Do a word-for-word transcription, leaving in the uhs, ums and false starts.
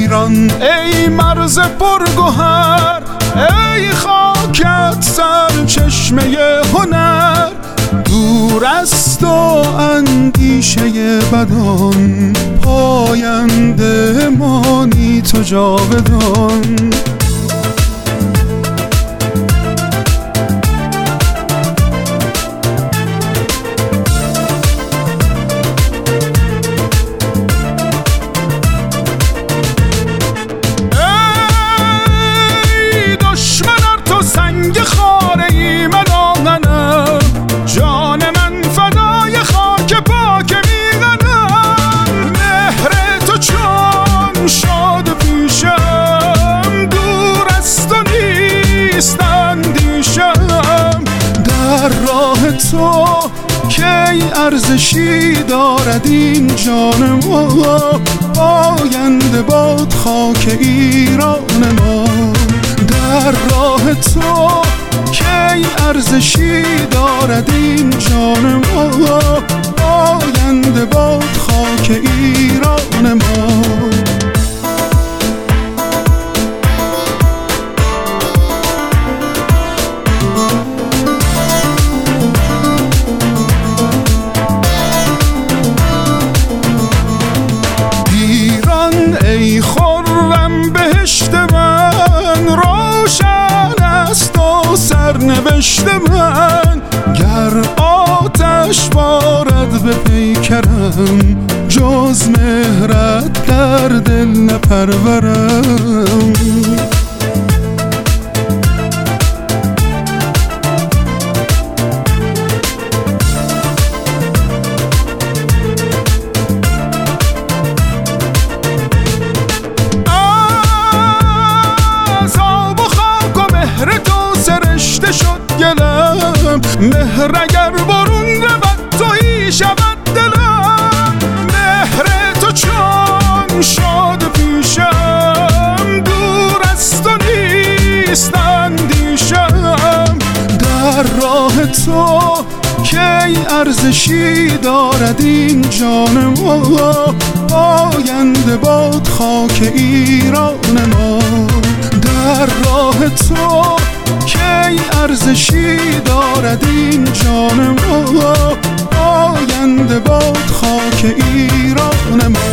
ایران ای مرز پرگوهر، ای خاکت سرچشمه هنر. دور است و اندیشه بدان، پاینده مانی تو جاودان. تو کی ارزشی دارد این جان ما، آینده باد خاک ایران ما. در راه تو کی ارزشی دارد این جان ما، آینده باد خاک ایران ما. ای خرم بهشت من، روشن است و سرنوشت من. گر آتش بارد به پیکرم، جز مهرت در دل نپرورم. مهر اگر برون رود تویی شود دلم، مهر تو چون شاد پیشم، دور است و نیست اندیشم. در راه تو کی ارزشی دارد این جان ما، آینده باد خاک ایران ما. در راه تو کی ارزشی دارد این جان ما، آینده باد خاک ایران ما.